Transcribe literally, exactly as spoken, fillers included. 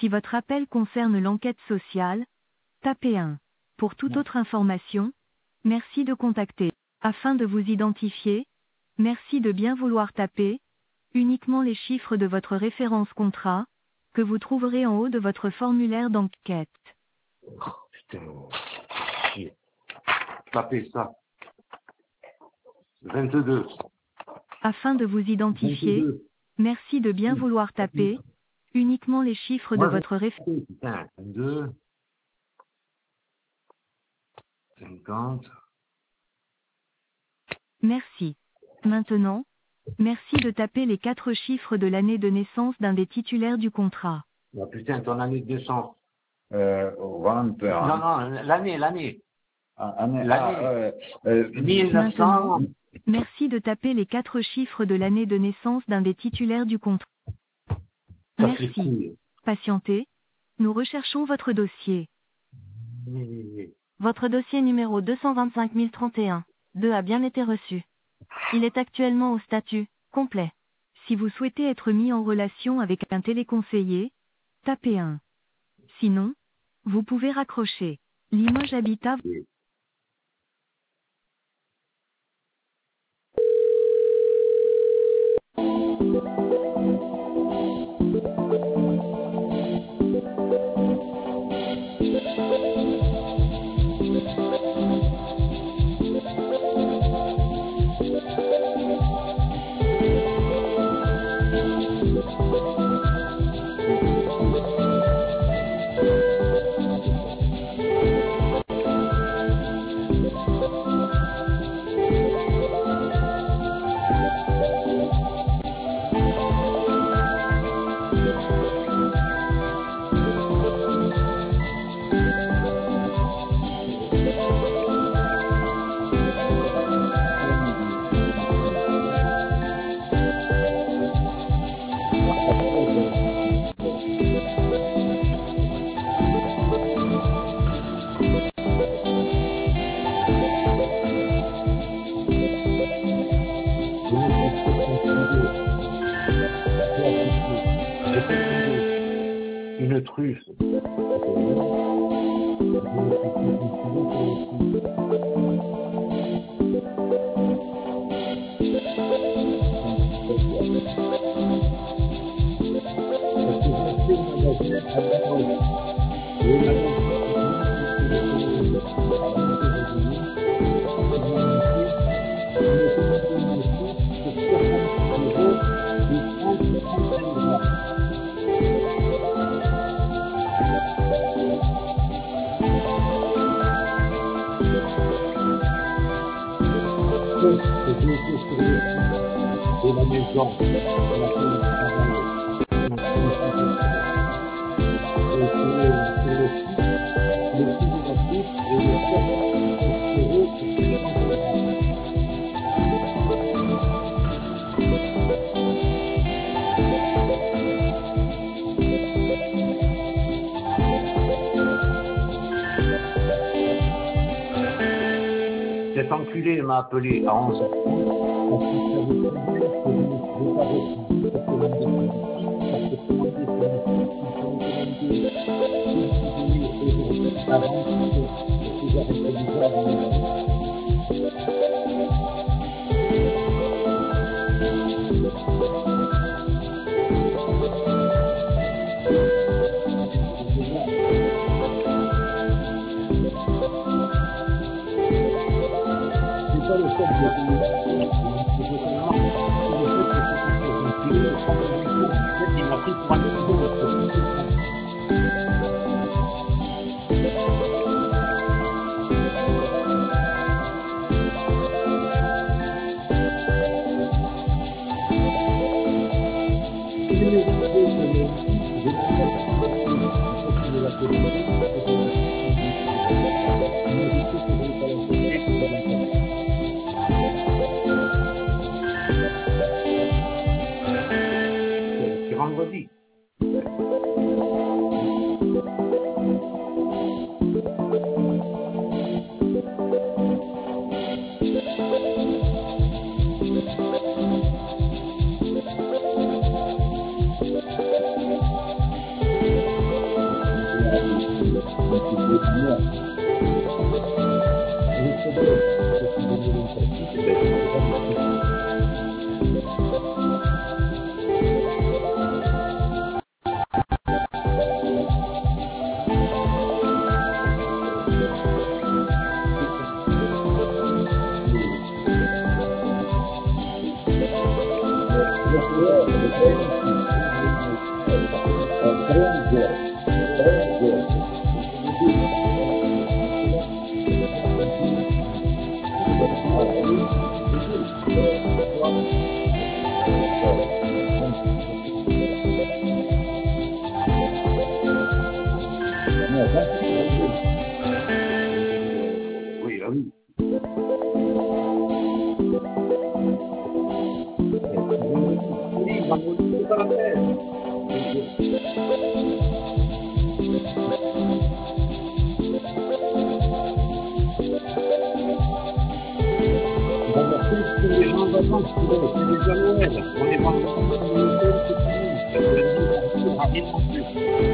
Si votre appel concerne l'enquête sociale, tapez un. Pour toute autre information, merci de contacter. Afin de vous identifier, merci de bien vouloir taper uniquement les chiffres de votre référence contrat, que vous trouverez en haut de votre formulaire d'enquête. Oh, putain. Chier. Tapez ça. vingt-deux. Afin de vous identifier, vingt-deux. merci de bien vouloir taper uniquement les chiffres de Moi, votre référence. Putain, vingt-deux. cinquante. Merci. Maintenant, merci de taper les quatre chiffres de l'année de naissance d'un des titulaires du contrat. Oh, putain, ton année de naissance. Euh, vingt, Non, hein. non, l'année, l'année. Ah, année- L'année. ah, euh, euh, mille neuf cents. Maintenant, merci de taper les quatre chiffres de l'année de naissance d'un des titulaires du contrat. Ça Merci. fait couille. Patientez. Nous recherchons votre dossier. Oui, oui, oui. Votre dossier numéro deux cent vingt-cinq mille trente et un, deux a bien été reçu. Il est actuellement au statut complet. Si vous souhaitez être mis en relation avec un téléconseiller, tapez un. Sinon, vous pouvez raccrocher. Limoges Habitat. Une truffe. De la maison, de la Cet enculé m'a appelé à onze heures. C'est vendredi. Oui, là, oui. Oui, bravo, c'est pas la peine. D'abord, tous les gens en vacances, c'est déjà Noël. On est pas en vacances, on est en Noël, c'est fini. Ça veut dire qu'on ne pourra rien non plus.